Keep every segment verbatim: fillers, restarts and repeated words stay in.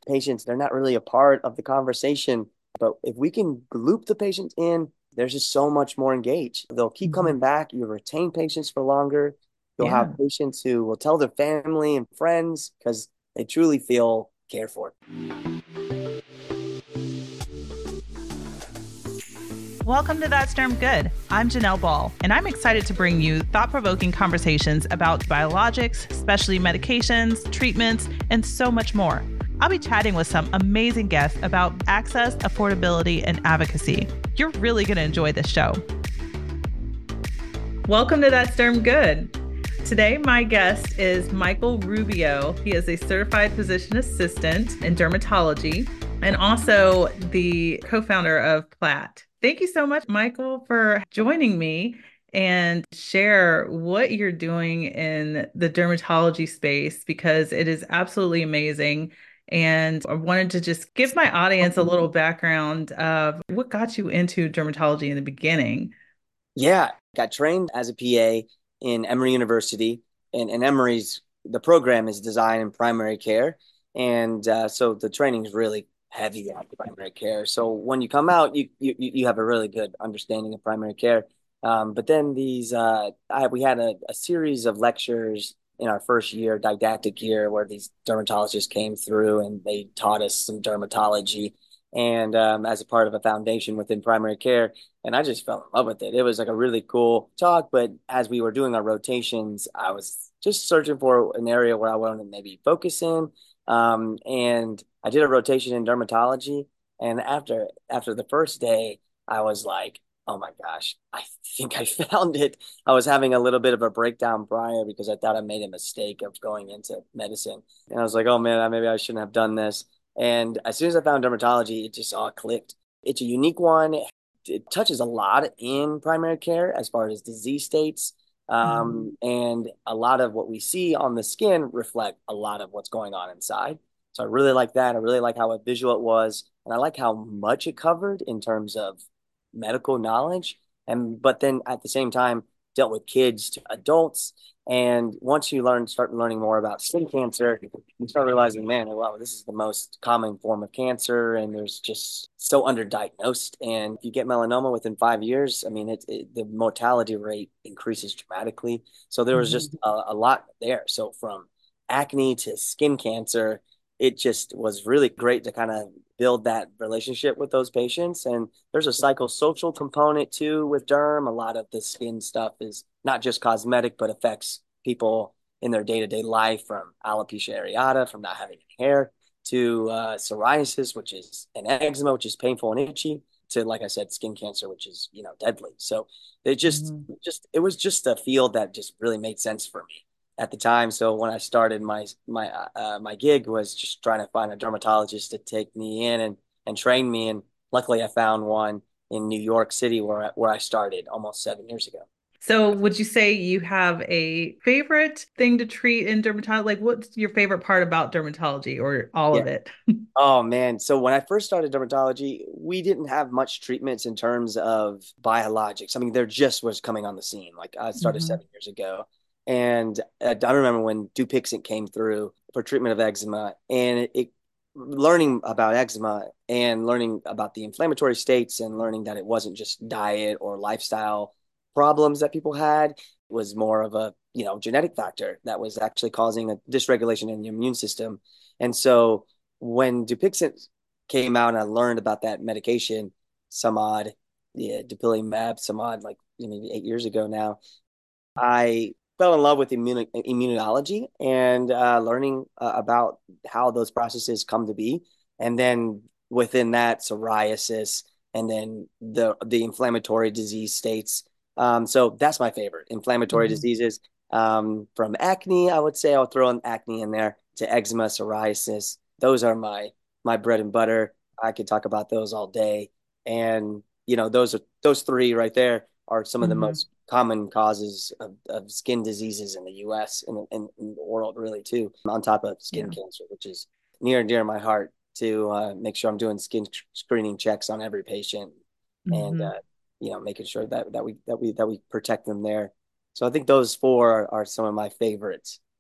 patients, they're not really a part of the conversation. But if we can loop the patients in, there's just so much more engaged. They'll keep Mhm. coming back. You retain patients for longer. You'll have Yeah. patients who will tell their family and friends because they truly feel cared for. Welcome to That's Derm Good. I'm Janelle Ball, and I'm excited to bring you thought-provoking conversations about biologics, specialty medications, treatments, and so much more. I'll be chatting with some amazing guests about access, affordability, and advocacy. You're really going to enjoy this show. Welcome to That's Derm Good. Today, my guest is Michael Rubio. He is a certified physician assistant in dermatology and also the co-founder of Platt. Thank you so much, Michael, for joining me and share what you're doing in the dermatology space because it is absolutely amazing. And I wanted to just give my audience a little background of what got you into dermatology in the beginning. Yeah, got trained as a P A in Emory University, and, and Emory's the program is design in primary care, and uh, so the training is really heavy on primary care. So when you come out, you you you have a really good understanding of primary care. Um, but then these, uh, I, we had a, a series of lectures in our first year, didactic year, where these dermatologists came through and they taught us some dermatology, and um, as a part of a foundation within primary care. And I just fell in love with it. It was like a really cool talk. But as we were doing our rotations, I was just searching for an area where I wanted to maybe focus in. Um, and I did a rotation in dermatology. And after after the first day, I was like, oh my gosh, I think I found it. I was having a little bit of a breakdown prior because I thought I made a mistake of going into medicine. And I was like, oh man, maybe I shouldn't have done this. And as soon as I found dermatology, it just all clicked. It's a unique one. It touches a lot in primary care as far as disease states. Mhm. Um, and a lot of what we see on the skin reflect a lot of what's going on inside. So I really like that. I really like how visual it was, and I like how much it covered in terms of medical knowledge. And but then at the same time, dealt with kids to adults. And once you learn, start learning more about skin cancer, you start realizing, man, wow, this is the most common form of cancer, and there's just so underdiagnosed. And if you get melanoma within five years, I mean, it, it the mortality rate increases dramatically. So there was Mhm. just a, a lot there. So from acne to skin cancer, it just was really great to kind of build that relationship with those patients. And there's a psychosocial component too with derm. A lot of the skin stuff is not just cosmetic, but affects people in their day-to-day life, from alopecia areata, from not having any hair, to uh, psoriasis, which is an eczema, which is painful and itchy, to, like I said, skin cancer, which is, you know, deadly. So it just, Mhm. just, it was just a field that just really made sense for me at the time. So when I started my my uh, my gig was just trying to find a dermatologist to take me in and and train me, and luckily I found one in New York City where I, where I started almost seven years ago. So, would you say you have a favorite thing to treat in dermatology? Like, what's your favorite part about dermatology or all Yeah. of it? Oh man. So when I first started dermatology, we didn't have much treatments in terms of biologics. I mean, there just was coming on the scene. Like I started Mhm. seven years ago. And uh, I remember when Dupixent came through for treatment of eczema, and it, it learning about eczema and learning about the inflammatory states and learning that it wasn't just diet or lifestyle problems that people had. It was more of a, you know, genetic factor that was actually causing a dysregulation in the immune system. And so when Dupixent came out and I learned about that medication, some odd, yeah, dupilumab, some odd, like maybe eight years ago now, I fell in love with immun immunology and uh, learning uh, about how those processes come to be, and then within that, psoriasis, and then the the inflammatory disease states. Um, so that's my favorite inflammatory Mhm. diseases. Um, from acne, I would say I'll throw in acne in there to eczema, psoriasis. Those are my my bread and butter. I could talk about those all day, and you know those are those three right there are some of the Mhm. most common causes of, of skin diseases in the U S and in, in, the world, really, too, on top of skin Yeah. cancer, which is near and dear to my heart to uh, make sure I'm doing skin screening checks on every patient, and Mhm. uh, you know, making sure that that we that we that we protect them there. So I think those four are, are some of my favorites.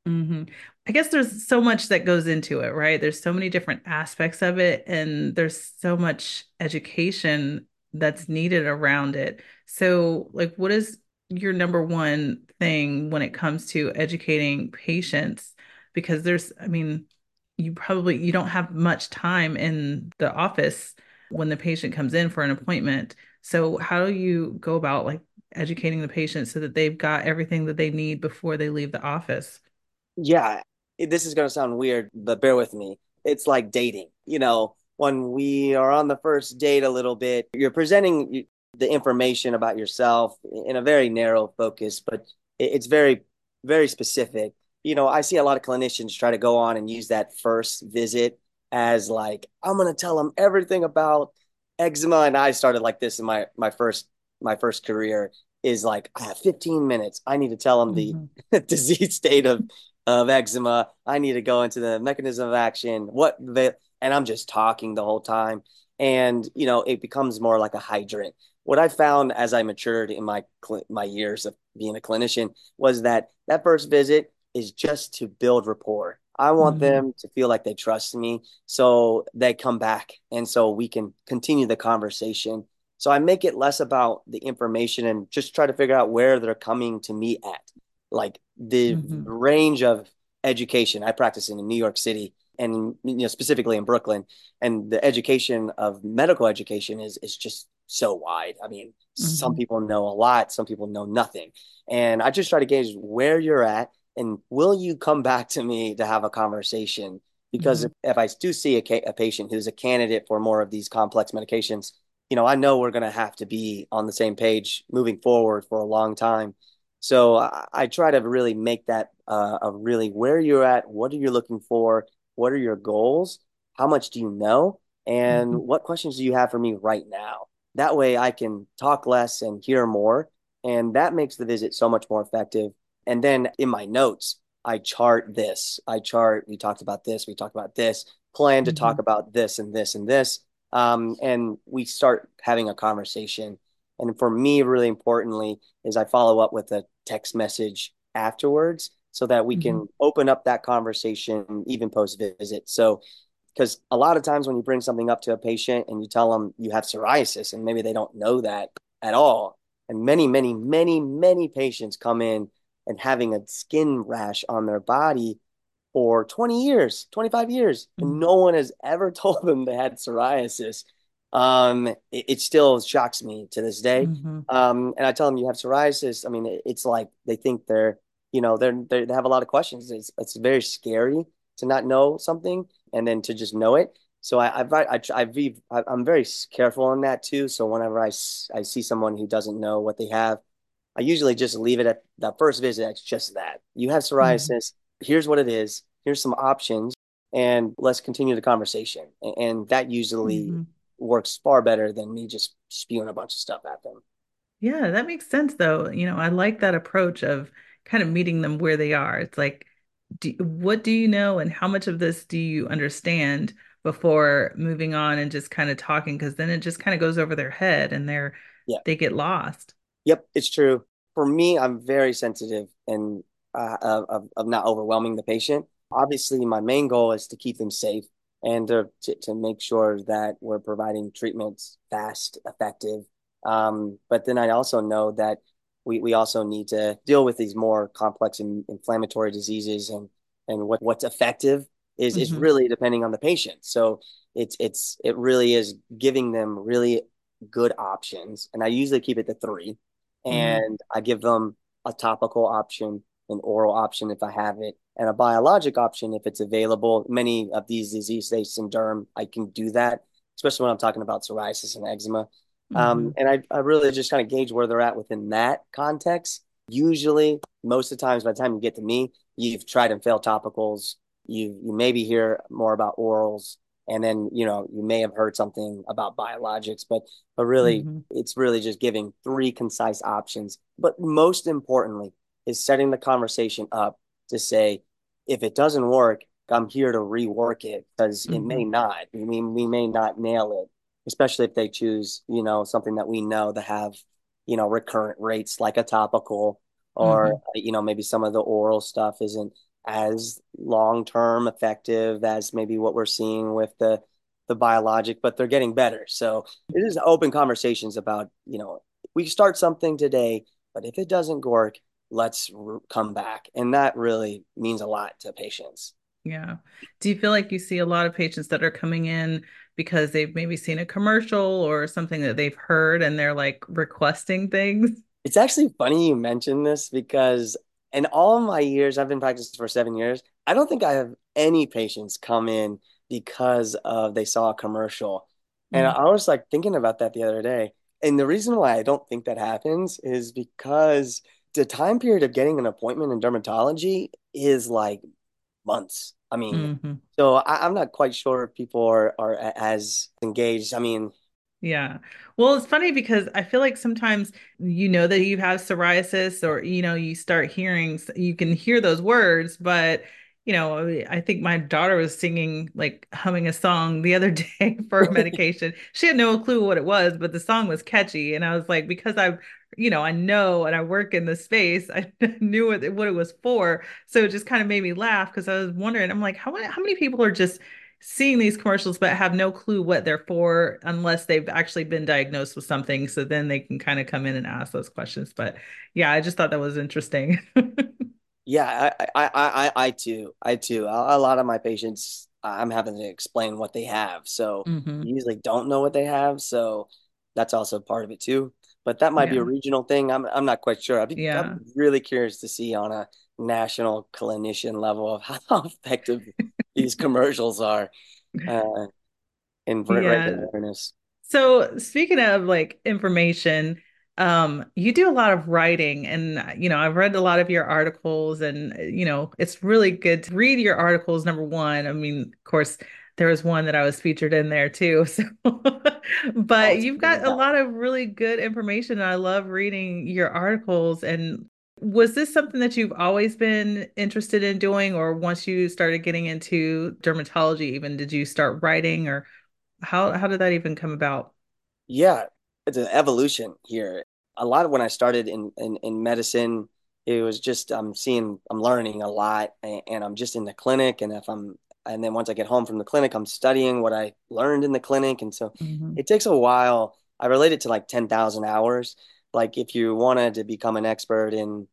hmm I guess there's so much that goes into it, right? There's so many different aspects of it, and there's so much education that's needed around it. So, like, what is your number one thing when it comes to educating patients? Because there's, I mean, you probably you don't have much time in the office when the patient comes in for an appointment. So, how do you go about like educating the patient so that they've got everything that they need before they leave the office? Yeah, it- this is going to sound weird, but bear with me. It's like dating. You know, when we are on the first date a little bit, you're presenting the information about yourself in a very narrow focus, but it- it's very, very specific. You know, I see a lot of clinicians try to go on and use that first visit as like, I'm going to tell them everything about eczema. And I started like this in my my first my first career is like, I have fifteen minutes. I need to tell them the Mhm. disease state of of eczema. I need to go into the mechanism of action. What the and I'm just talking the whole time. And you know, it becomes more like a hydrant. What I found as I matured in my my years of being a clinician was that that first visit is just to build rapport. I want Mhm. them to feel like they trust me, so they come back, and so we can continue the conversation. So I make it less about the information and just try to figure out where they're coming to me at, like the Mhm. range of education. I practice in New York City and you know specifically in Brooklyn, and the education of medical education is is just so wide. I mean, some Mhm. people know a lot, some people know nothing. And I just try to gauge where you're at and will you come back to me to have a conversation? Because if, Mhm. if I do see a, a patient who's a candidate for more of these complex medications, you know, I know we're going to have to be on the same page moving forward for a long time. So I, I try to really make that uh, a really where you're at, what are you looking for, what are your goals, how much do you know, and Mhm. what questions do you have for me right now? That way I can talk less and hear more, and that makes the visit so much more effective. And then in my notes, I chart this. I chart, we talked about this, we talked about this, plan to talk Mhm. about this and this and this. Um, and we start having a conversation. And for me, really importantly, is I follow up with a text message afterwards so that we Mhm. can open up that conversation even post visit. So, because a lot of times when you bring something up to a patient and you tell them you have psoriasis and maybe they don't know that at all, and many, many, many, many patients come in and having a skin rash on their body for twenty years, twenty-five years, and Mhm. no one has ever told them they had psoriasis. Um, it, it still shocks me to this day. Mhm. Um, and I tell them you have psoriasis. I mean, it, it's like they think they're, you know, they're, they're they have a lot of questions. It's it's very scary to not know something and then to just know it. So I, I've, I, I've, I'm very careful on that too. So whenever I, I see someone who doesn't know what they have, I usually just leave it at that first visit. It's just that you have Mhm. psoriasis. Here's what it is. Here's some options, and let's continue the conversation. And that usually Mhm. works far better than me just spewing a bunch of stuff at them. Yeah, that makes sense though. You know, I like that approach of kind of meeting them where they are. It's like, do, what do you know and how much of this do you understand before moving on and just kind of talking? Because then it just kind of goes over their head and they're Yeah. they get lost. Yep, it's true. For me, I'm very sensitive and uh, of, of not overwhelming the patient. Obviously, my main goal is to keep them safe and to, to, to make sure that we're providing treatments fast, effective. Um, but then I also know that we, we also need to deal with these more complex and inflammatory diseases and, and what, what's effective is, is Hmm. really depending on the patient. So it's, it's, it really is giving them really good options. And I usually keep it to three Hmm. and I give them a topical option, an oral option if I have it, and a biologic option if it's available. Many of these disease states in derm, I can do that, especially when I'm talking about psoriasis and eczema. Um, Hmm. and I, I really just kind of gauge where they're at within that context. Usually, most of the times, by the time you get to me, you've tried and failed topicals. You you maybe hear more about orals, and then you know you may have heard something about biologics, but but really Hmm. it's really just giving three concise options. But most importantly, is setting the conversation up to say, if it doesn't work, I'm here to rework it because it may Hmm. not. I mean, we may not nail it, especially if they choose, you know, something that we know that have, you know, recurrent rates like a topical or, Hmm. you know, maybe some of the oral stuff isn't. as long-term effective as maybe what we're seeing with the the biologic, but they're getting better. So it is open conversations about, you know, we start something today, but if it doesn't work, let's come back. And that really means a lot to patients. Yeah. Do you feel like you see a lot of patients that are coming in because they've maybe seen a commercial or something that they've heard and they're like requesting things? It's actually funny you mentioned this because in all of my years, I've been practicing for seven years, I don't think I have any patients come in because of they saw a commercial. And Mm, I was like thinking about that the other day. And the reason why I don't think that happens is because the time period of getting an appointment in dermatology is like months. I mean, hmm. so I, I'm not quite sure if people are are as engaged. I mean, Yeah. Well, it's funny because I feel like sometimes you know that you have psoriasis or you know you start hearing you can hear those words, but you know, I think my daughter was singing like humming a song the other day for medication. She had no clue what it was, but the song was catchy and I was like because I you know, I know and I work in the space, I knew what it, what it was for. So it just kind of made me laugh because I was wondering, I'm like, how many how many people are just seeing these commercials but have no clue what they're for unless they've actually been diagnosed with something. So then they can kind of come in and ask those questions. But yeah, I just thought that was interesting. yeah, I, I, I, I, I too, I too. A, a lot of my patients, I'm having to explain what they have, so Hmm. you usually don't know what they have, so that's also part of it too. But that might be a Yeah. regional thing. I'm, I'm not quite sure. I'd be, I'm Yeah. really curious to see on a national clinician level of how effective these commercials are uh, in raising Yeah. awareness. So speaking of like information, um, you do a lot of writing and you know, I've read a lot of your articles and you know, it's really good to read your articles, number one. I mean, of course, there was one that I was featured in there too. So Oh, but it's you've really got a high. lot of really good information. And I love reading your articles. And was this something that you've always been interested in doing, or once you started getting into dermatology, even did you start writing or how how did that even come about? Yeah, it's an evolution here. A lot of when I started in, in, in medicine, it was just I'm seeing, I'm learning a lot, and, and I'm just in the clinic. And if I'm, and then once I get home from the clinic, I'm studying what I learned in the clinic. And so Hmm. it takes a while. I relate it to like ten thousand hours. Like if you wanted to become an expert in,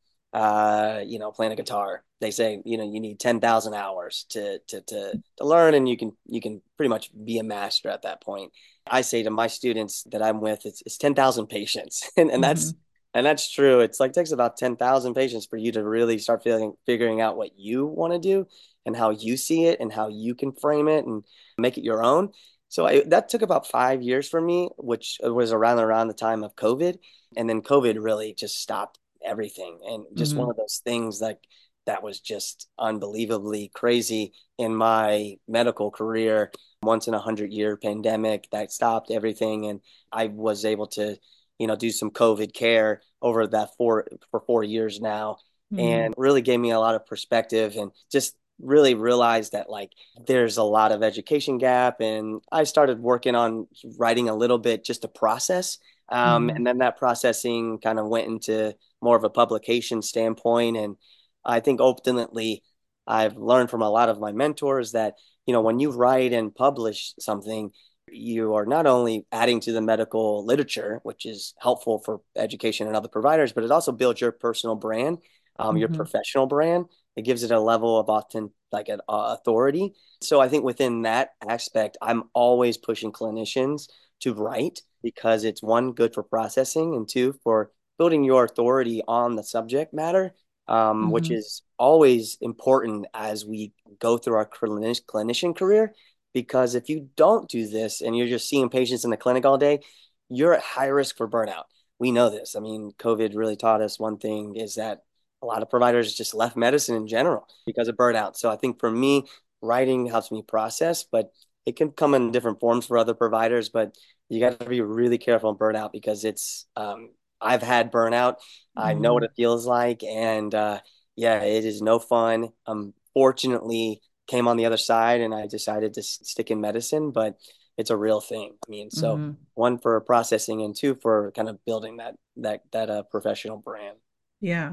uh, you know, playing a guitar, they say, you know, you need ten thousand hours to, to, to, to learn, and you can, you can pretty much be a master at that point. I say to my students that I'm with, it's, it's ten thousand patients. And, and that's, Hmm. and that's true. It's like, it takes about ten thousand patients for you to really start feeling, figuring out what you want to do and how you see it and how you can frame it and make it your own. So I, that took about five years for me, which was around around the time of COVID. And then COVID really just stopped everything. And just one Hmm. of those things like that was just unbelievably crazy in my medical career. Once in a hundred year pandemic that stopped everything. And I was able to, you know, do some COVID care over that four for four years now, Hmm. and really gave me a lot of perspective and just really realized that like there's a lot of education gap. And I started working on writing a little bit just to process. Um, Hmm. and then that processing kind of went into more of a publication standpoint. And I think ultimately I've learned from a lot of my mentors that, you know, when you write and publish something, you are not only adding to the medical literature, which is helpful for education and other providers, but it also builds your personal brand, um, your Hmm. professional brand. It gives it a level of often like an uh, authority. So I think within that aspect, I'm always pushing clinicians to write because it's one, good for processing, and two, for building your authority on the subject matter, um, which Hmm. is always important as we go through our clinic clinician career. Because if you don't do this and you're just seeing patients in the clinic all day, you're at high risk for burnout. We know this. I mean, COVID really taught us one thing is that a lot of providers just left medicine in general because of burnout. So I think for me, writing helps me process, but it can come in different forms for other providers. But you got to be really careful on burnout because it's, um, I've had burnout. I know what Hmm. it feels like. And uh, yeah, it is no fun. Unfortunately, came on the other side and I decided to stick in medicine, but it's a real thing. I mean, so Hmm. one for processing and two for kind of building that that that uh, professional brand. Yeah.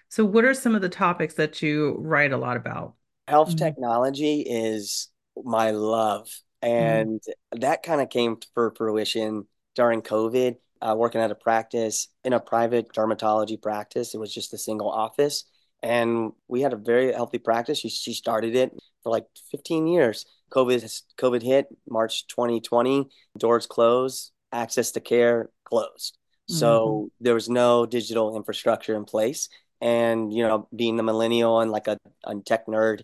So, what are some of the topics that you write a lot about? Health Mm-hmm. technology is my love. And that kind of came for fruition during COVID, uh, working at a practice in a private dermatology practice. It was just a single office. And we had a very healthy practice. She, she started it for like fifteen years. COVID, COVID hit March twenty twenty, doors closed, access to care closed. Mm-hmm. So there was no digital infrastructure in place. And, you know, being the millennial and like a, a tech nerd,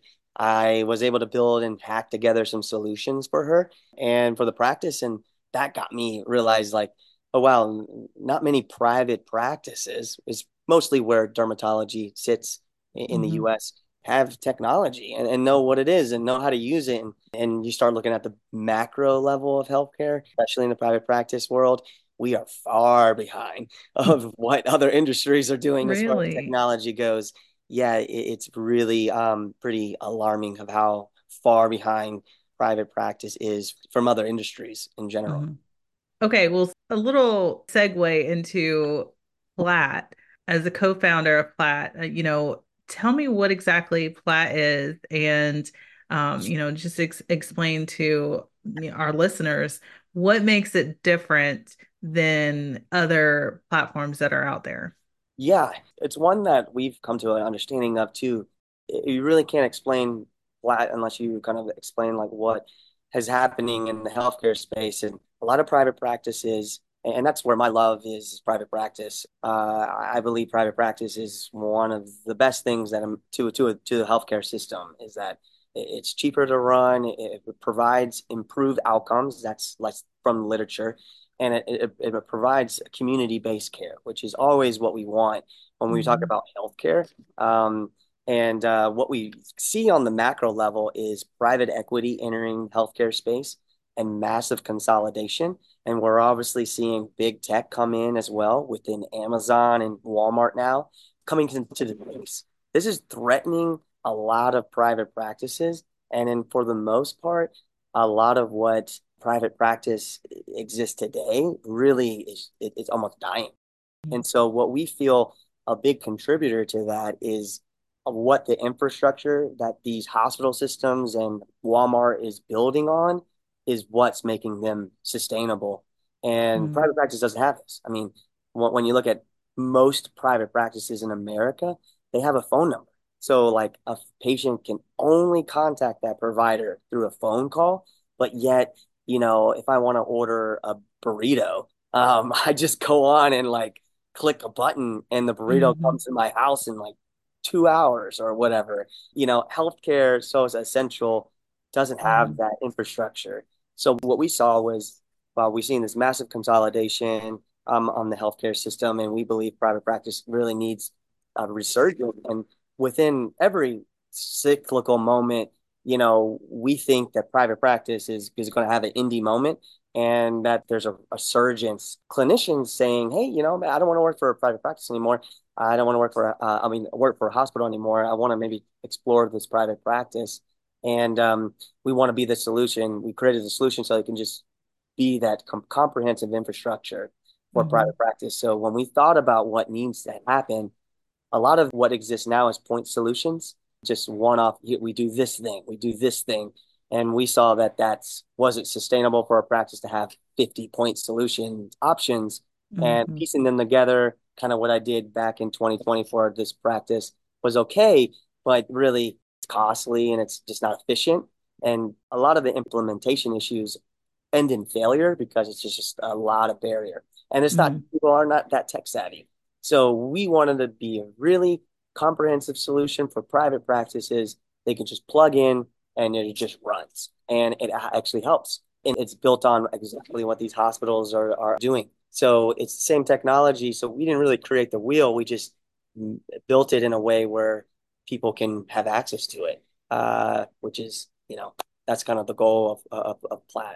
I was able to build and hack together some solutions for her and for the practice. And that got me realize like, oh, wow, not many private practices is mostly where dermatology sits in the Mm-hmm. U S have technology and, and know what it is and know how to use it. And, and you start looking at the macro level of healthcare, especially in the private practice world, we are far behind of what other industries are doing as far as Really? technology goes. Yeah, it, it's really um, pretty alarming of how far behind private practice is from other industries in general. Mm-hmm. Okay, well, a little segue into Platt. As a co-founder of Platt, uh, you know, tell me what exactly Platt is, and um, you know, just ex explain to you know, our listeners what makes it different than other platforms that are out there. Yeah, it's one that we've come to an understanding of too. You really can't explain flat unless you kind of explain like what is happening in the healthcare space and a lot of private practices, and that's where my love is, is private practice. Uh, I believe private practice is one of the best things that I'm to to to the healthcare system is that it's cheaper to run, it, it provides improved outcomes. That's like from literature and it, it, it provides community-based care, which is always what we want when we talk Mhm. about healthcare. Um, and uh, what we see on the macro level is private equity entering healthcare space and massive consolidation. And we're obviously seeing big tech come in as well within Amazon and Walmart now coming into the space. This is threatening a lot of private practices. And then for the most part, a lot of what private practice exists today really is it, it's almost dying. And so what we feel a big contributor to that is what the infrastructure that these hospital systems and Walmart is building on is what's making them sustainable. And Mhm. private practice doesn't have this. I mean, when you look at most private practices in America, they have a phone number. So like a patient can only contact that provider through a phone call, but yet, you know, if I want to order a burrito, um, I just go on and like click a button and the burrito Mhm. comes to my house in like two hours or whatever. You know, healthcare so is essential, doesn't have Mhm. that infrastructure. So what we saw was, well, we've seen this massive consolidation um, on the healthcare system, and we believe private practice really needs a resurgence. And within every cyclical moment, you know, we think that private practice is is going to have an indie moment and that there's a, a surge in clinicians saying, hey, you know, I don't want to work for a private practice anymore. I don't want to work for, uh, I mean, work for a hospital anymore. I want to maybe explore this private practice. And um, we want to be the solution. We created a solution so it can just be that com comprehensive infrastructure for Mhm. private practice. So when we thought about what needs to happen, a lot of what exists now is point solutions, just one off. We do this thing, we do this thing. And we saw that that's wasn't sustainable for a practice to have fifty point solution options and Mhm. piecing them together. Kind of what I did back in twenty twenty for this practice was okay, but really it's costly and it's just not efficient. And a lot of the implementation issues end in failure because it's just, just a lot of barrier. And it's not, Mhm. people are not that tech savvy. So we wanted to be a really comprehensive solution for private practices. They can just plug in and it just runs and it actually helps. And it's built on exactly what these hospitals are, are doing. So it's the same technology. So we didn't really create the wheel. We just built it in a way where people can have access to it, uh, which is, you know, that's kind of the goal of, of, of Plaid.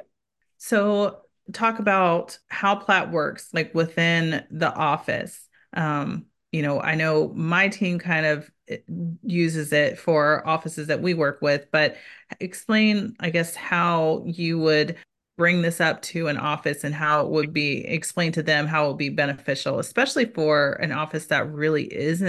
So talk about how Platt works, like within the office. Um, you know, I know my team kind of eh, uses it for offices that we work with, but explain, I guess, how you would bring this up to an office and how it would be explained to them how it would be beneficial, especially for an office that really isn't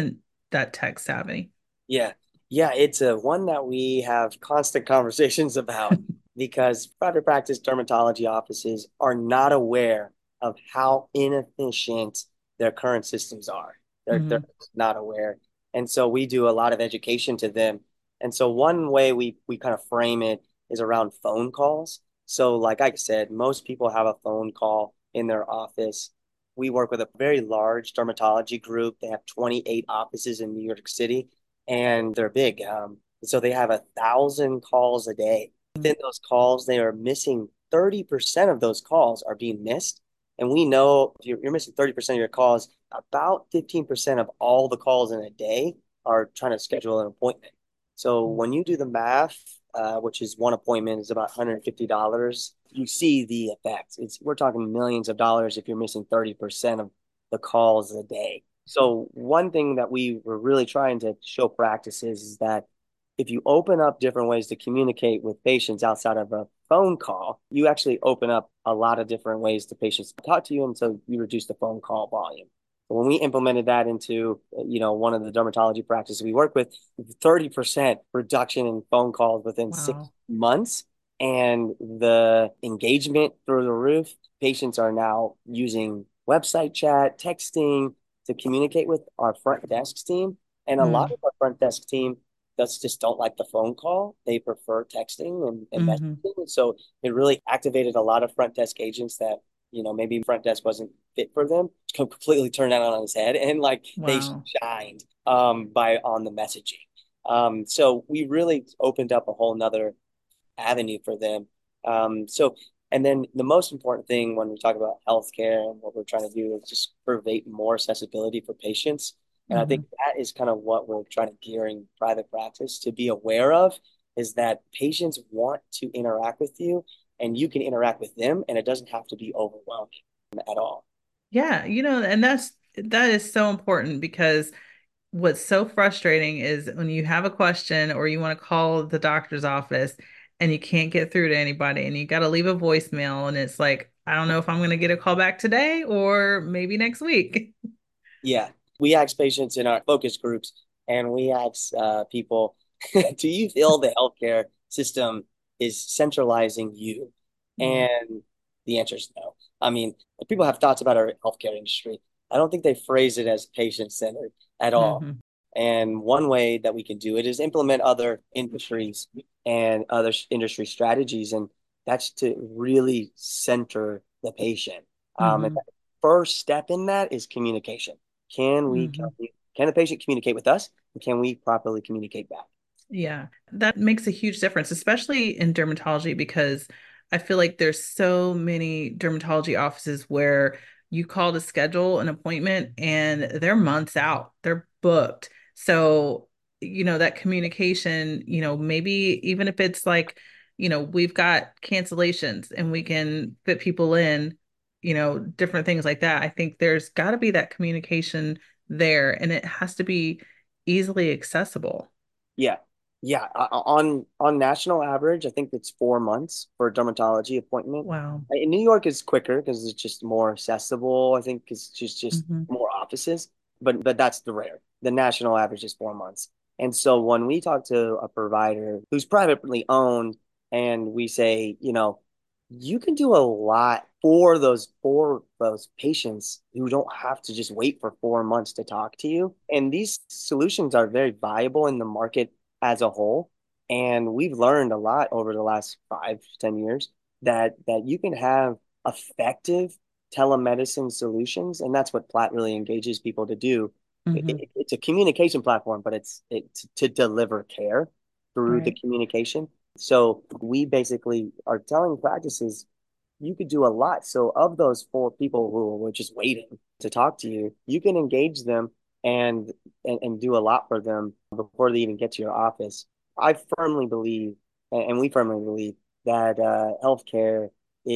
that tech savvy? Yeah. Yeah, it's a one that we have constant conversations about because private practice dermatology offices are not aware of how inefficient their current systems are. They're they're Hmm. not aware. And so we do a lot of education to them. And so one way we we kind of frame it is around phone calls. So like I said, most people have a phone call in their office. We work with a very large dermatology group. They have twenty-eight offices in New York City and they're big. Um, so they have a thousand calls a day. Within those calls, they are missing thirty percent of those calls are being missed. And we know if you're, you're missing thirty percent of your calls, about fifteen percent of all the calls in a day are trying to schedule an appointment. So when you do the math, uh, which is one appointment is about one hundred fifty dollars, you see the effects. It's we're talking millions of dollars if you're missing thirty percent of the calls a day. So one thing that we were really trying to show practices is that if you open up different ways to communicate with patients outside of a phone call, you actually open up a lot of different ways to patients to talk to you, and so you reduce the phone call volume. But when we implemented that into, you know, one of the dermatology practices we work with, thirty percent reduction in phone calls within six Wow. months, and the engagement through the roof. Patients are now using website chat, texting, to communicate with our front desk team. And a lot Mm. of our front desk team does just don't like the phone call. They prefer texting and, and Hmm. messaging. So it really activated a lot of front desk agents that, you know, maybe front desk wasn't fit for them, completely turned that on his head and like they Wow. shined um by on the messaging. Um, so we really opened up a whole nother avenue for them. Um, so, and then the most important thing when we talk about healthcare and what we're trying to do is just create more accessibility for patients. And I think Hmm. that is kind of what we're trying to gearing private practice to be aware of is that patients want to interact with you and you can interact with them and it doesn't have to be overwhelming at all. Yeah, you know, and that's that is so important because what's so frustrating is when you have a question or you want to call the doctor's office and you can't get through to anybody and you got to leave a voicemail and it's like, I don't know if I'm going to get a call back today or maybe next week. Yeah. We ask patients in our focus groups and we ask uh, people, do you feel the healthcare system is centralizing you? Mm. And the answer is no. I mean, people have thoughts about our healthcare industry. I don't think they phrase it as patient centered at all. Hmm. And one way that we can do it is implement other industries and other industry strategies. And that's to really center the patient. Um, and Hmm. the first step in that is communication. Can we, Hmm. can the patient communicate with us? And can we properly communicate back? Yeah, that makes a huge difference, especially in dermatology, because I feel like there's so many dermatology offices where you call to schedule an appointment and they're months out, they're booked. So, you know, that communication, you know, maybe even if it's like, you know, we've got cancellations and we can fit people in, you know, different things like that. I think there's got to be that communication there and it has to be easily accessible. Yeah. Yeah. Uh, On on national average, I think it's four months for a dermatology appointment. Wow. In New York, it's quicker because it's just more accessible. I think it's just just Hmm. more offices, but but that's the rare. The national average is four months. And so when we talk to a provider who's privately owned, and we say, you know, you can do a lot for those for those patients who don't have to just wait for four months to talk to you. And these solutions are very viable in the market as a whole. And we've learned a lot over the last five, ten years that that you can have effective telemedicine solutions, and that's what Platt really engages people to do. It, Hmm. it, it's a communication platform, but it's it's to deliver care through the Right. communication. So we basically are telling practices you could do a lot. So of those four people who were just waiting to talk to you, you can engage them and and, and do a lot for them before they even get to your office. I firmly believe, and we firmly believe that uh, healthcare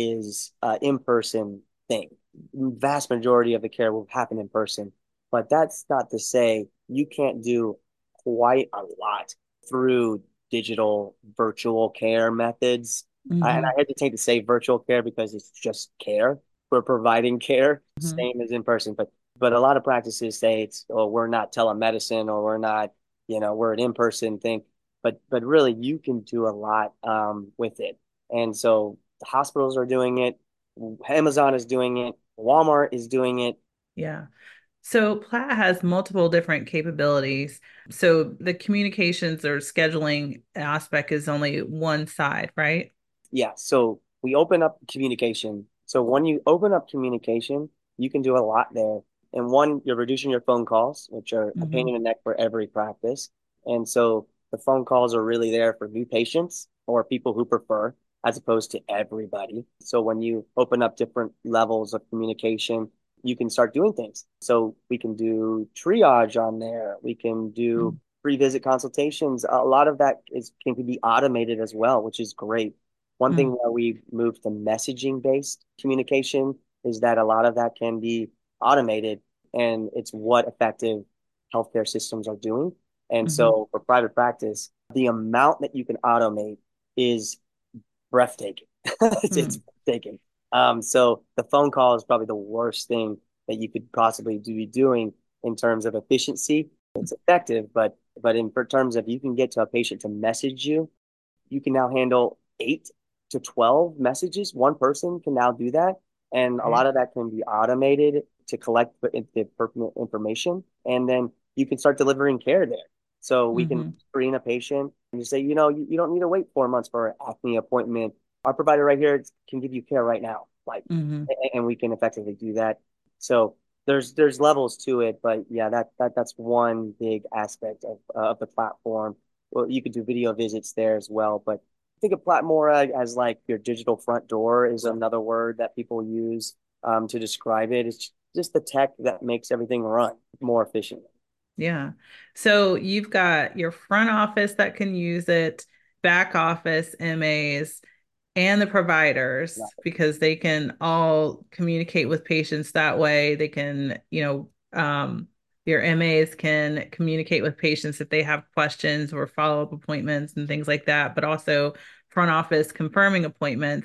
is an in-person thing. Vast majority of the care will happen in person, but that's not to say you can't do quite a lot through digital virtual care methods. I, and Hmm. I hesitate to say virtual care because it's just care. We're providing care, Hmm. same as in person, but but a lot of practices say it's, oh, we're not telemedicine or we're not, you know, we're an in-person thing. But but really you can do a lot um, with it. And so the hospitals are doing it, Amazon is doing it, Walmart is doing it. Yeah. So Plaid has multiple different capabilities. So the communications or scheduling aspect is only one side, right? Yeah. So we open up communication. So when you open up communication, you can do a lot there. And one, you're reducing your phone calls, which are a pain Hmm. in the neck for every practice. And so the phone calls are really there for new patients or people who prefer, as opposed to everybody. So when you open up different levels of communication, you can start doing things. So we can do triage on there. We can do pre-visit consultations. A lot of that is can be automated as well, which is great. One thing Mm-hmm. where we moved to messaging based communication is that a lot of that can be automated, and it's what effective healthcare systems are doing. And Hmm. so for private practice, the amount that you can automate is breathtaking. it's, it's breathtaking. Um, so the phone call is probably the worst thing that you could possibly be doing in terms of efficiency. It's effective, but but in for terms of you can get to a patient to message you, you can now handle eight to twelve messages. One person can now do that. And a Right. lot of that can be automated to collect the pertinent information. And then you can start delivering care there. So we can Hmm. screen a patient and you say, you know, you, you don't need to wait four months for an acne appointment. Our provider right here can give you care right now. Like, Hmm. and we can effectively do that. So there's there's levels to it, but yeah, that that that's one big aspect of uh, of the platform. Well, you could do video visits there as well, but think of Platmora as like your digital front door is another word that people use um, to describe it. It's just the tech that makes everything run more efficiently. Yeah. So you've got your front office that can use it, back office M As, and the providers because they can all communicate with patients that way. They can, you know, um, your M As can communicate with patients if they have questions or follow-up appointments and things like that, but also front office confirming appointments.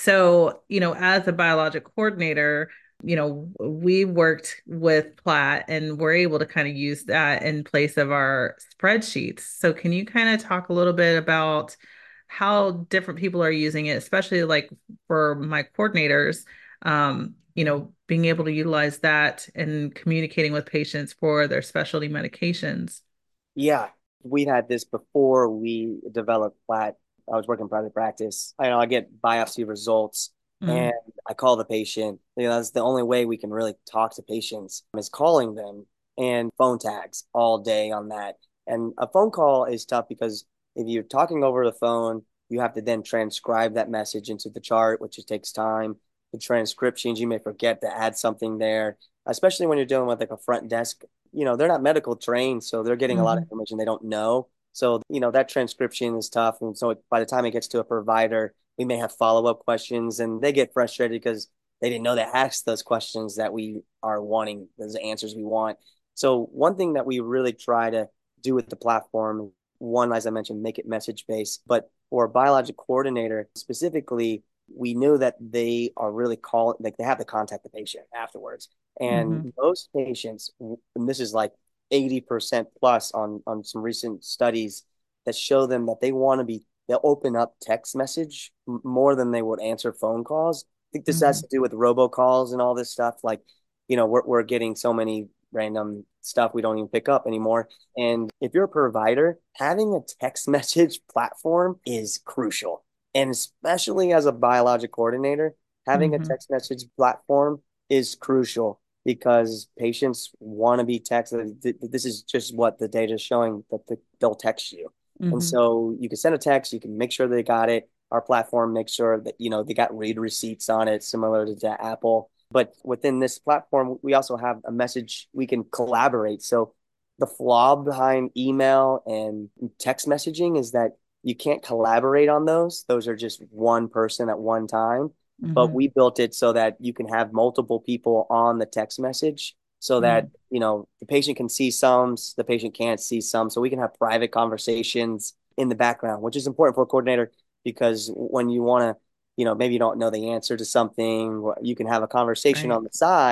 So, you know, as a biologic coordinator, you know, we worked with Plaid and we're able to kind of use that in place of our spreadsheets. So can you kind of talk a little bit about how different people are using it, especially like for my coordinators, um, you know, being able to utilize that and communicating with patients for their specialty medications. Yeah, we had this before we developed Plat. I was working in private practice. I know I get biopsy results and Mm, I call the patient. You know, that's the only way we can really talk to patients is calling them and phone tags all day on that. And a phone call is tough because if you're talking over the phone, you have to then transcribe that message into the chart, which it takes time. The transcriptions, you may forget to add something there, especially when you're dealing with like a front desk. You know, they're not medical trained, so they're getting a lot of hmm. information they don't know. So, you know, that transcription is tough. And so by the time it gets to a provider, we may have follow-up questions and they get frustrated because they didn't know to ask those questions that we are wanting, those answers we want. So one thing that we really try to do with the platform, one, as I mentioned, make it message based, but for a biologic coordinator specifically, we knew that they are really calling, like they have to contact the patient afterwards. Hmm. And most patients, and this is like eighty percent plus on, on some recent studies that show them that they want to be, they'll open up text message more than they would answer phone calls. I think this has Hmm. to do with robocalls and all this stuff. Like, you know, we're, we're getting so many random stuff we don't even pick up anymore. And if you're a provider, having a text message platform is crucial. And especially as a biologic coordinator, having a Hmm. text message platform is crucial because patients want to be texted. This is just what the data is showing that the, they'll text you. And Hmm. so you can send a text, you can make sure they got it. Our platform makes sure that, you know, they got read receipts on it, similar to, to Apple. But within this platform, we also have a message we can collaborate. So the flaw behind email and text messaging is that you can't collaborate on those. Those are just one person at one time. But Hmm. we built it so that you can have multiple people on the text message so that, Hmm. you know, the patient can see some, the patient can't see some. So we can have private conversations in the background, which is important for a coordinator because when you want to, you know, maybe you don't know the answer to something, you can have a conversation Right. on the side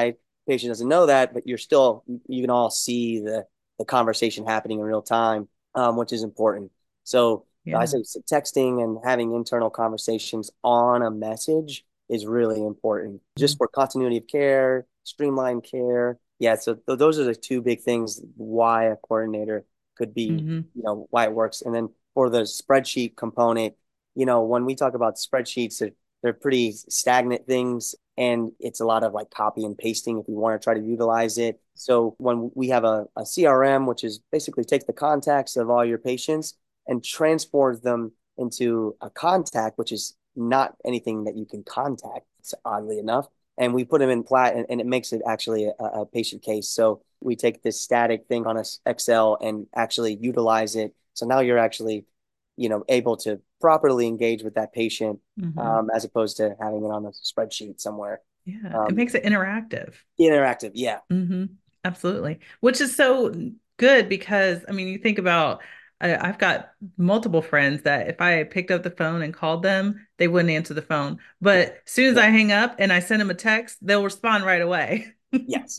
patient doesn't know that, but you're still, you can all see the, the conversation happening in real time, um, which is important. So I Yeah. say texting and having internal conversations on a message is really important just Mhm. for continuity of care, streamlined care. Yeah, so th those are the two big things why a coordinator could be, Mhm. you know, why it works. And then for the spreadsheet component, you know, when we talk about spreadsheets, they're, they're pretty stagnant things and it's a lot of like copy and pasting if you want to try to utilize it. So when we have a, a C R M, which is basically takes the contacts of all your patients and transports them into a contact, which is not anything that you can contact, oddly enough. And we put them in plat and, and it makes it actually a, a patient case. So we take this static thing on a Excel and actually utilize it. So now you're actually, you know, able to properly engage with that patient, Mhm. um, as opposed to having it on a spreadsheet somewhere. Yeah. It Um, makes it interactive. interactive, yeah. Hmm. Absolutely. Which is so good because, I mean, you think about, I, I've got multiple friends that if I picked up the phone and called them, they wouldn't answer the phone. But as soon as Yeah. I hang up and I send them a text, they'll respond right away. Yes,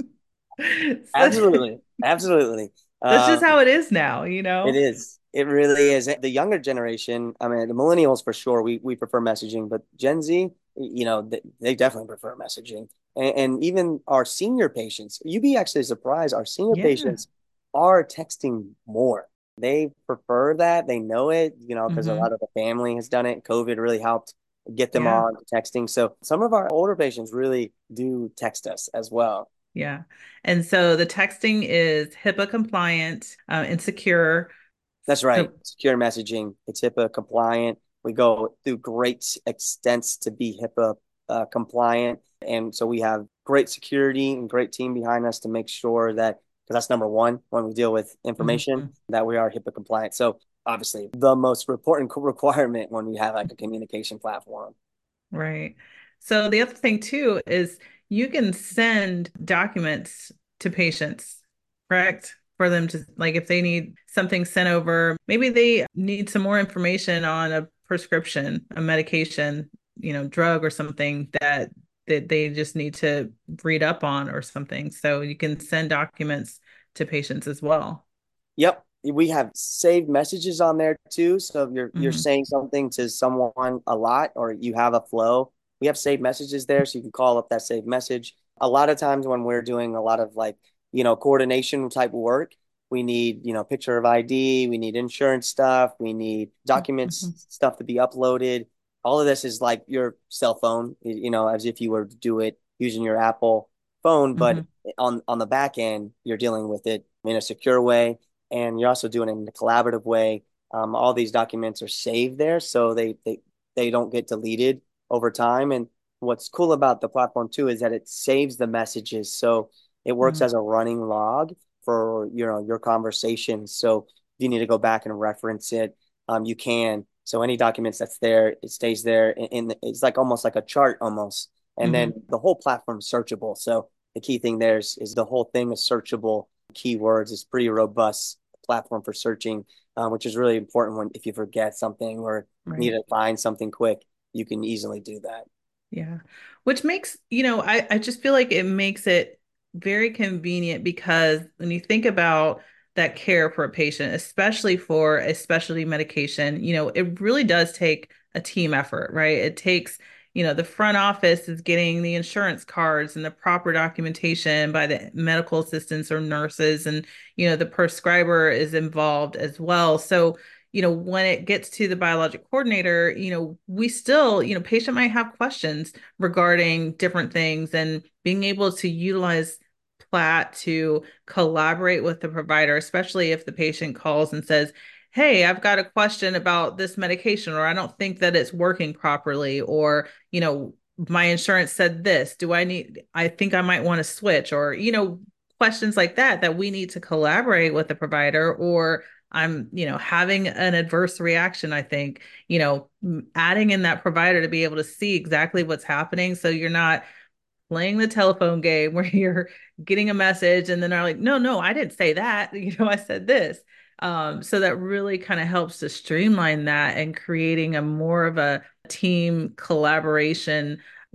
So absolutely. Absolutely. that's just Um, how it is now, you It know? is. It really is. The younger generation, I mean, the millennials for sure, we we prefer messaging, but Gen Z, you know, they, they definitely prefer messaging. And, and even our senior patients, you'd be actually surprised, our senior Yeah. patients are texting more. They prefer that. They know it, you know, because a Hmm. lot of the family has done it. COVID really helped get them Yeah. on to texting. So some of our older patients really do text us as well. Yeah. And so the texting is HIPAA compliant, uh, and secure. That's right. So, Secure messaging. It's HIPAA compliant. We go through great extents to be HIPAA uh, compliant. And so we have great security and great team behind us to make sure that, because that's number one when we deal with information, mhm. that we are HIPAA compliant. So obviously the most important requirement when we have like a communication platform. Right. So the other thing too is you can send documents to patients, correct? For them to, like, if they need something sent over, maybe they need some more information on a prescription, a medication, you know, drug or something that that they just need to read up on or something. So you can send documents to patients as well. Yep. We have saved messages on there too. So if you're you're Hmm. saying something to someone a lot or you have a flow, we have saved messages there so you can call up that saved message. A lot of times when we're doing a lot of like, you know, coordination type work, we need, you know, picture of I D, we need insurance stuff, we need documents Hmm. stuff to be uploaded. All of this is like your cell phone, you know, as if you were to do it using your Apple phone, but Hmm. on on the back end, you're dealing with it in a secure way, and you're also doing it in a collaborative way. Um, all these documents are saved there, so they they they don't get deleted over time. And what's cool about the platform too is that it saves the messages, so it works Hmm. as a running log for you know your conversations. So if you need to go back and reference it, um, you can. So any documents that's there, it stays there, and it's like almost like a chart almost. And then Hmm. the whole platform searchable. So the key thing there is, is the whole thing is searchable keywords. It's pretty robust platform for searching, uh, which is really important when if you forget something or need Right. to find something quick, you can easily do that. Yeah. Which makes, you know, I, I just feel like it makes it very convenient because when you think about that care for a patient, especially for a specialty medication, you know, it really does take a team effort, right? It takes, you know, the front office is getting the insurance cards and the proper documentation by the medical assistants or nurses, and, you know, the prescriber is involved as well. So, you know, when it gets to the biologic coordinator, you know, we still, you know, patient might have questions regarding different things, and being able to utilize Plat to collaborate with the provider, especially if the patient calls and says, "Hey, I've got a question about this medication," or "I don't think that it's working properly," or, you know, "My insurance said this. Do I need, I think I might want to switch," or, you know, questions like that, that we need to collaborate with the provider. Or I'm, you know, having an adverse reaction, I think, you know, adding in that provider to be able to see exactly what's happening. So you're not playing the telephone game where you're getting a message and then they're like, no, no, I didn't say that. You know, I said this. Um, so that really kind of helps to streamline that and creating a more of a team collaboration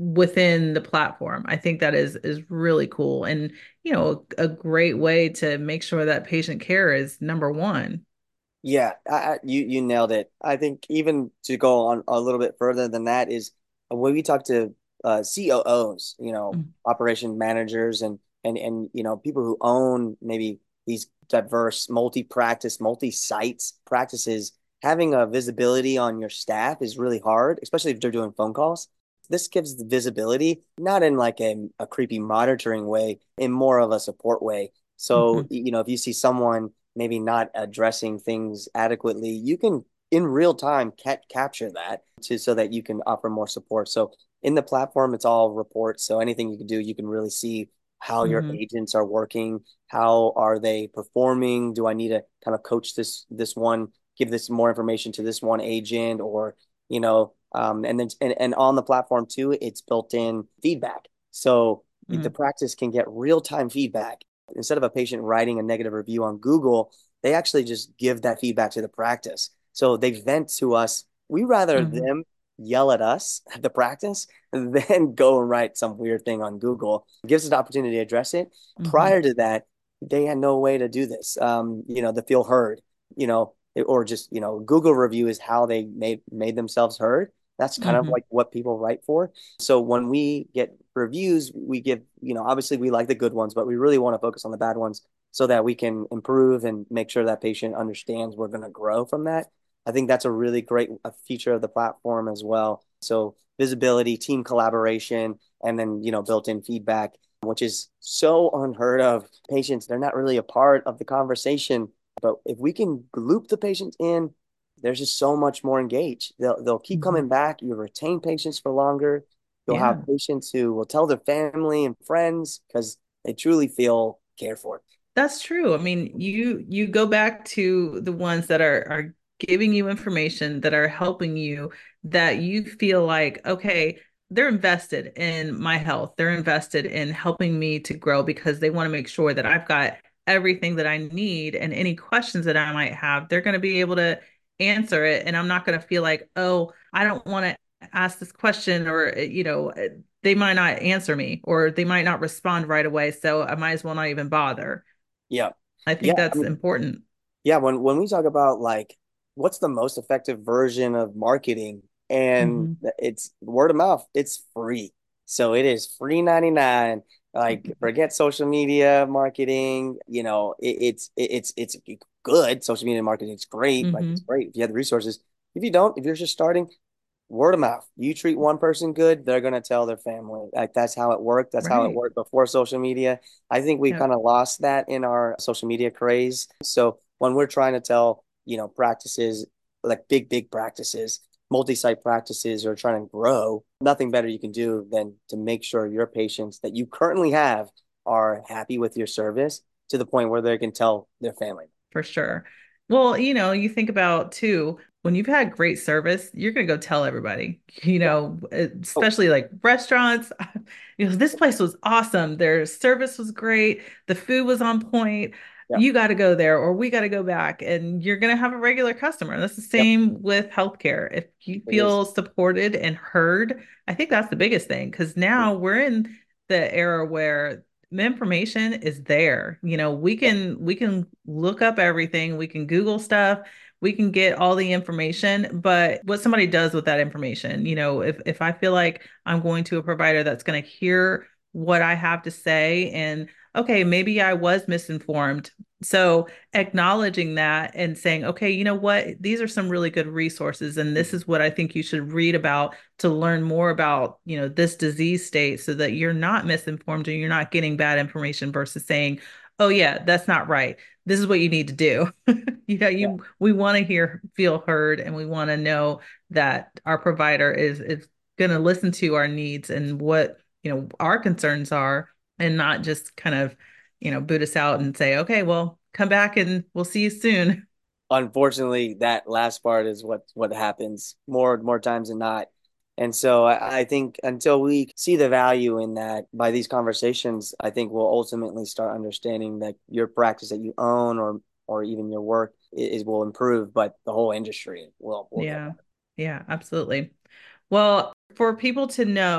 within the platform. I think that is is really cool and, you know, a, a great way to make sure that patient care is number one. Yeah, I, I, you you nailed it. I think even to go on a little bit further than that is when we talk to uh, C O Os, you know, Mm, operation managers and and and you know people who own maybe these diverse multi-practice, multi-sites practices, having a visibility on your staff is really hard, especially if they're doing phone calls. This gives the visibility, not in like a, a creepy monitoring way, in more of a support way. So, mhm, you know, if you see someone maybe not addressing things adequately, you can in real time ca capture that to so that you can offer more support. So in the platform, it's all reports. So anything you can do, you can really see how your mhm, agents are working, how are they performing? Do I need to kind of coach this this one, give this more information to this one agent, or you know, um, and then and, and on the platform too, it's built in feedback. So the mm, practice can get real time feedback instead of a patient writing a negative review on Google, they actually just give that feedback to the practice. So they vent to us. We rather mhm, them yell at us at the practice than go and write some weird thing on Google. It gives us an opportunity to address it. mhm, Prior to that, they had no way to do this. Um, you know, to feel heard, you know, or just, you know, Google review is how they made made themselves heard. That's kind of mhm, like what people write for. So when we get reviews, we give, you know, obviously we like the good ones, but we really want to focus on the bad ones so that we can improve and make sure that patient understands we're going to grow from that. I think that's a really great feature of the platform as well. So visibility, team collaboration, and then, you know, built-in feedback, which is so unheard of. Patients, they're not really a part of the conversation, but if we can loop the patient in, there's just so much more engaged. They'll they'll keep mhm. coming back. You retain patients for longer. You'll have Yeah. patients who will tell their family and friends because they truly feel cared for. That's true. I mean, you you go back to the ones that are are giving you information that are helping you that you feel like, okay, they're invested in my health. They're invested in helping me to grow because they want to make sure that I've got everything that I need and any questions that I might have, they're going to be able to answer it and I'm not going to feel like, "Oh, I don't want to ask this question or you know, they might not answer me or they might not respond right away, so I might as well not even bother." Yeah. I Yeah. think I that's mean, important. yeah, when when we talk about like what's the most effective version of marketing, and Hmm. it's word of mouth, it's free. So it is free ninety-nine. Like forget social media marketing, you know, it, it's it, it's it's good. Social media marketing is great. Like it's Hmm. great if you have the resources. If you don't, if you're just starting, word of mouth. You treat one person good, they're gonna tell their family. Like that's how it worked. That's how it Right. worked before social media. I think we've Yep. kind of lost that in our social media craze. So when we're trying to tell, you know, practices like big, big practices, multi-site practices, or trying to grow, nothing better you can do than to make sure your patients that you currently have are happy with your service to the point where they can tell their family. For sure. Well, you know, you think about too, when you've had great service, you're going to go tell everybody, you Yeah. know, Oh, especially like restaurants. You know, this place was awesome. Their service was great. The food was on point. yeah. You got to go there or we got to go back. And you're going to have a regular customer. That's the Yep. same with healthcare. If you It is. feel supported and heard, I think that's the biggest thing because now we're in the era where the information is there. You know, we Yep. can we can look up everything, we can Google stuff, we can get all the information, but what somebody does with that information, you know, if if I feel like I'm going to a provider that's going to hear what I have to say and okay, maybe I was misinformed. So acknowledging that and saying, okay, you know what? These are some really good resources, and this Mhm. is what I think you should read about to learn more about, you know, this disease state so that you're not misinformed and you're not getting bad information versus saying, oh yeah, that's not right. This is what you need to do. You know, Yeah. you we want to hear, feel heard, and we want to know that our provider is is going to listen to our needs and what, you know, our concerns are and not just kind of, you know, boot us out and say, okay, well, come back and we'll see you soon. Unfortunately, that last part is what what happens more more times than not. And so I, I think until we see the value in that by these conversations, I think we'll ultimately start understanding that your practice that you own or or even your work is will improve, but the whole industry will will get Yeah. Yeah, absolutely. Well, for people to know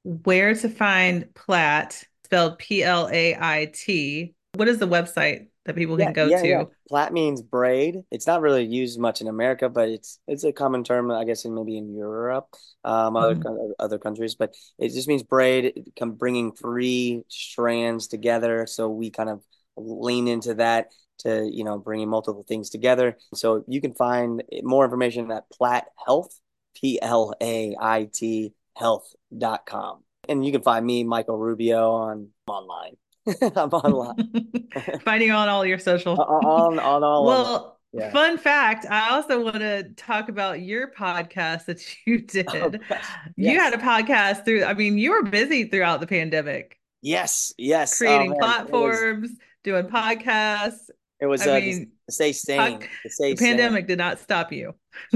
where to find Platt, spelled P L A I T. What is the website that people Yeah, can go yeah, yeah. to? Plait means braid. It's not really used much in America, but it's it's a common term, I guess, in maybe in Europe, um, other Mhm. coun- other countries. But it just means braid, it come bringing three strands together. So we kind of lean into that to, you know, bringing multiple things together. So you can find more information at Plait Health, P L A I T health dot com. And you can find me, Michael Rubio, on online. I'm online. Finding on all your social. On on all of them. Well, Yeah. fun fact, I also want to talk about your podcast that you Oh did. gosh. You had Yes. a podcast through, I mean, you were busy throughout the pandemic, Yes. Yes. Oh creating man, it was platforms, doing podcasts. it was I uh to, mean, to stay pod, sane. To the stay sane. pandemic did not stop you.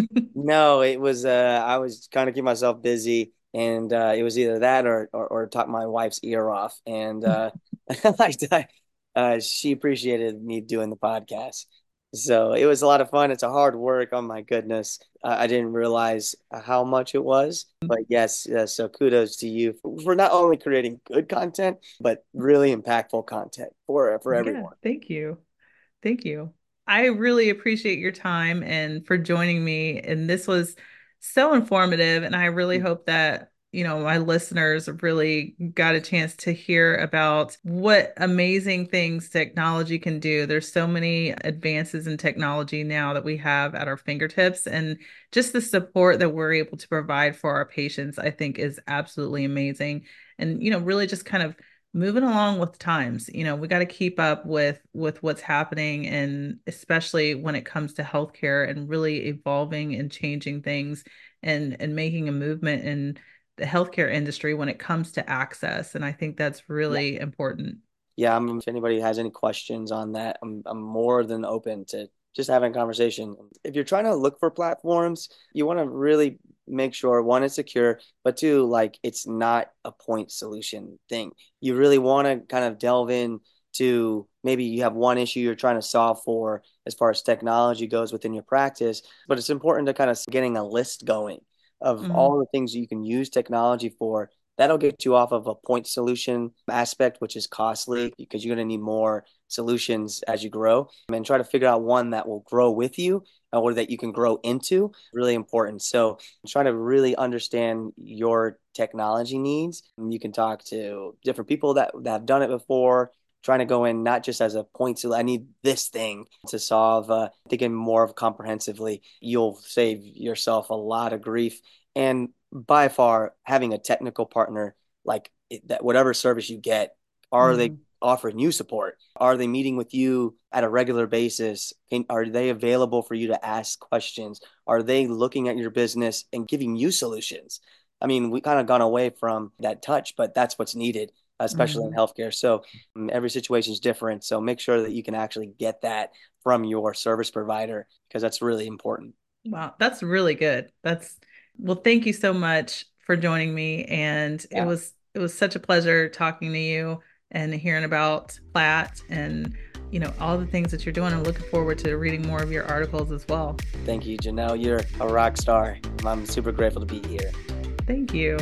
No, it was uh I was trying to keep myself busy and uh it was either that or or, or talk my wife's ear off. And uh like I, uh she appreciated me doing the podcast. So it was a lot of fun. It's a hard work. Oh my goodness. Uh, I didn't realize how much it was. But yes, yes, so kudos to you for, for not only creating good content, but really impactful content for for Yeah, everyone. thank you. Thank you. I really appreciate your time and for joining me. And this was so informative. And I really hope that, you know, my listeners really got a chance to hear about what amazing things technology can do. There's so many advances in technology now that we have at our fingertips. And just the support that we're able to provide for our patients, I think is absolutely amazing. And, you know, really just kind of moving along with times. You know, we got to keep up with with what's happening, and especially when it comes to healthcare and really evolving and changing things and and making a movement in the healthcare industry when it comes to access. And I think that's Yeah. really important. Yeah, I'm, if anybody has any questions on that, I'm I'm more than open to just having a conversation. If you're trying to look for platforms, you want to really make sure one, it's secure, but two, like it's not a point solution thing. You really want to kind of delve in to maybe you have one issue you're trying to solve for as far as technology goes within your practice, but it's important to kind of getting a list going of Mhm. all the things you can use technology for. That'll get you off of a point solution aspect, which is costly because you're going to need more solutions as you grow, and try to figure out one that will grow with you or that you can grow into. Really important. So try to really understand your technology needs. You can talk to different people that, that have done it before, trying to go in not just as a point solution. I need this thing to solve, uh, thinking more of comprehensively. You'll save yourself a lot of grief. And by far, having a technical partner, like it, that, whatever service you get, are they Mhm. offering you support? Are they meeting with you at a regular basis? Can, are they available for you to ask questions? Are they looking at your business and giving you solutions? I mean, we kind of gone away from that touch, but that's what's needed, especially in Mhm. healthcare. So um, every situation is different. So make sure that you can actually get that from your service provider because that's really important. Wow, that's really good. That's well, thank you so much for joining me. And it Yeah. was it was such a pleasure talking to you and hearing about Platt and you know all the things that you're doing. I'm looking forward to reading more of your articles as well. Thank you, Janelle. You're a rock star. I'm super grateful to be here. Thank you.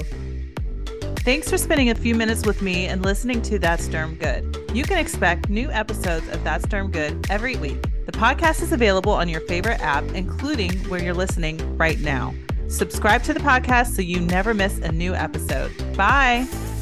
Thanks for spending a few minutes with me and listening to That's Derm Good. You can expect new episodes of That's Derm Good every week. The podcast is available on your favorite app, including where you're listening right now. Subscribe to the podcast so you never miss a new episode. Bye.